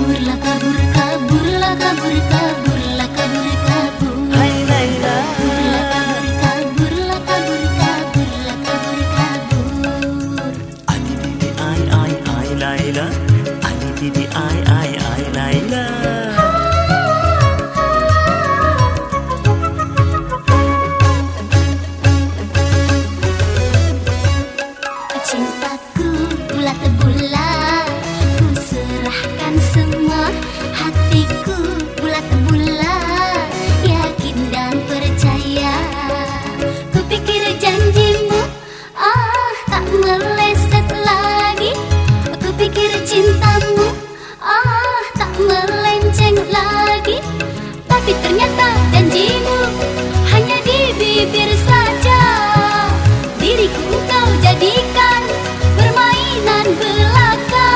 Cintaku bulat bulat, ku serahkan semua hatiku bulat bulat, yakin dan percaya. Ku pikir janjimu tak meleset lagi, ku pikir cintamu tak melenceng lagi, tapi ternyata janjimu hanya di bibir saja. Diriku kau jadikan permainan belaka.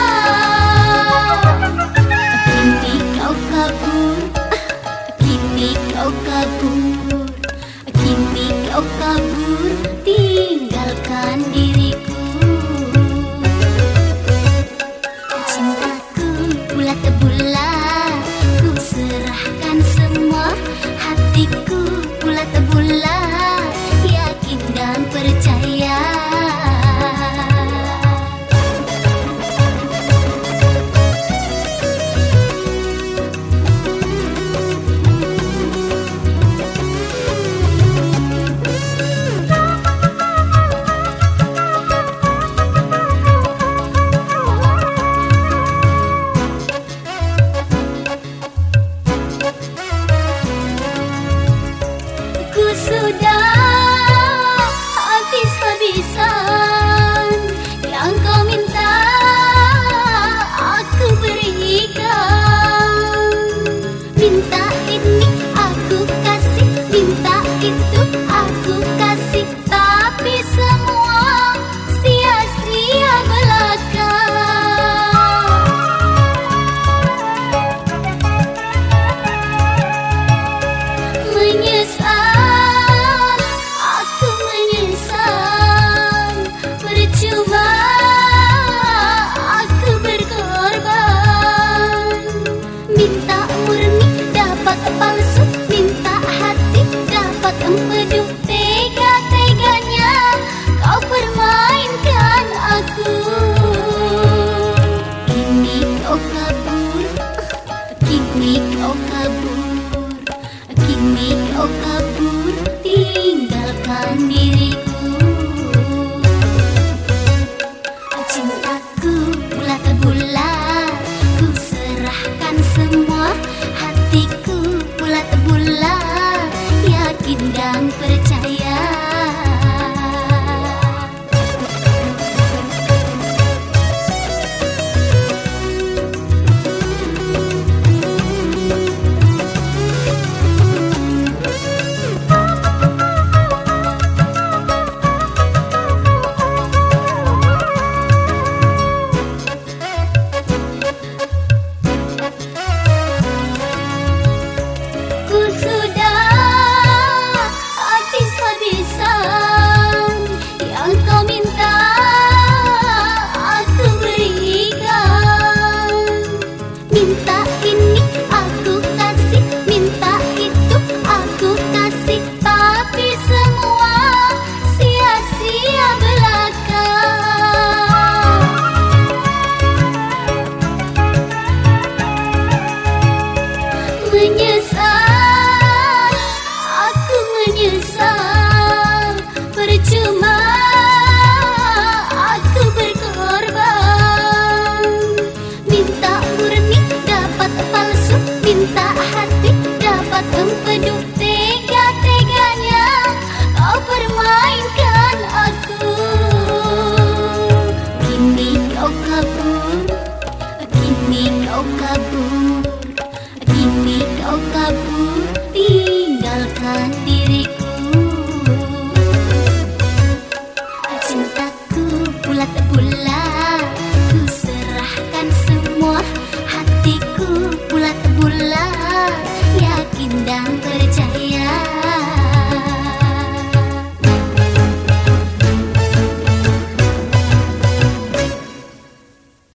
Kini kau kabur, kini kau kabur, kini kau kabur, tinggalkan diriku. Cintaku bulat-bulat, ku serahkan semua hatiku bulat-bulat, yakin dan percaya. Ku sudah habis-habisan yang kau minta aku berikan. Minta ini aku kasih, minta itu aku kasih, tapi semua sia-sia belaka. Menyesal, aku menyesal, percuma aku berkorban. Minta murni dapat palsu, minta hati dapat empedu, tega-teganya kau permainkan aku. Kini kau kabur, kini kau kabur, kini kau kabur, tinggalkan diriku. Cintaku bulat-bulat, ku serahkan semua hatiku bulat-bulat, yakin dan percaya. Ku sudah habis-habisan yang kau minta aku berikan. Minta ini aku kasih, minta itu aku kasih, tapi semua sia-sia belaka. Menyesal, aku menyesal, percuma aku berkorban. Minta murni dapat palsu, minta hati dapat empedu, tega-teganya kau permainkan aku. Kini kau kabur, kini kau kabur,